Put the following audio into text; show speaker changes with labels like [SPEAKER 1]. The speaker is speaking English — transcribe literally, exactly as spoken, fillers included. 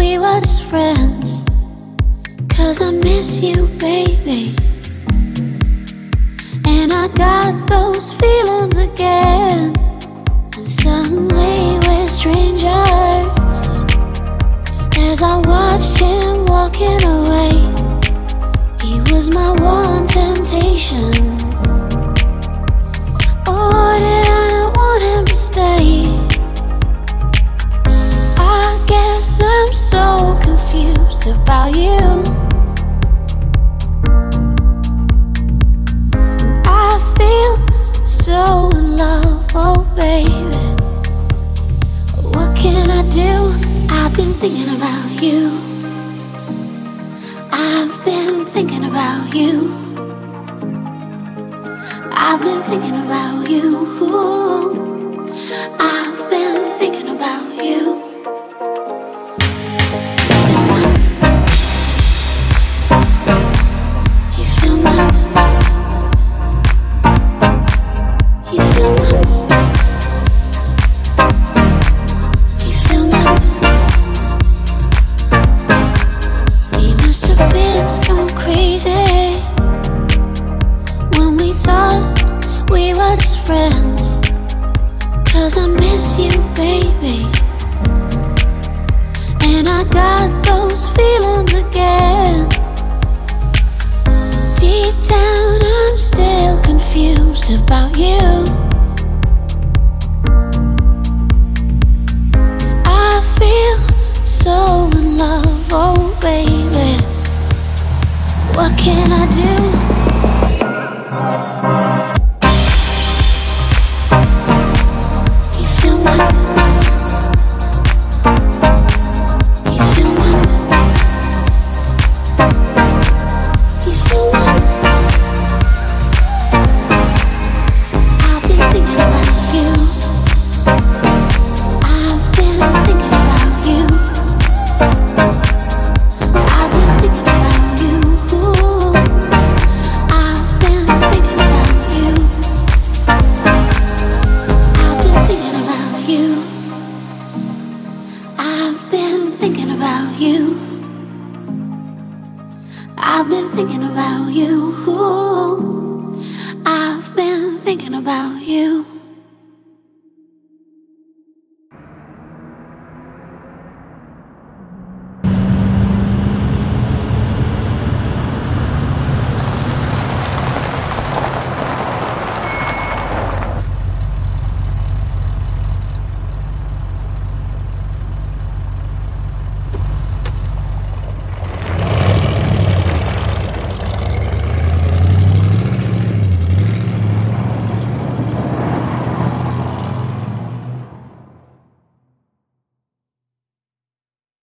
[SPEAKER 1] we were just friends. Cause I miss you, baby. And I got those feelings again. And suddenly we're strangers. As I watched him walking away, he was my one temptation. Oh, did I not want him to stay? I guess I'm so confused about you. I feel so in love, oh baby. What can I do? I've been thinking about you. I've been thinking about you. I've been thinking about you. I've been thinking about you. You feel me? You feel me? You feel me? We must have been so crazy when we thought we were just friends. Cause I miss you, baby. And I got those feelings again. Deep down I'm still confused about you. Cause I feel so in love, oh baby. What can I do? I've been thinking about you. I've been thinking about you.